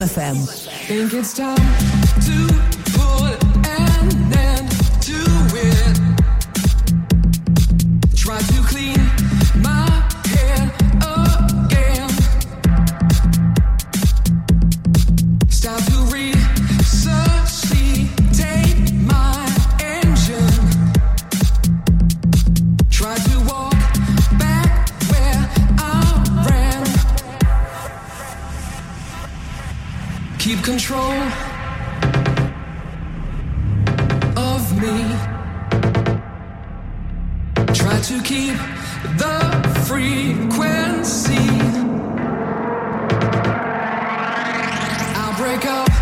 FM. Think it's time to put an end to it. Try to clean my head again. Start to resuscitate my engine. Try to walk back where I ran. Keep control of me. Try to keep the frequency. I'll break up.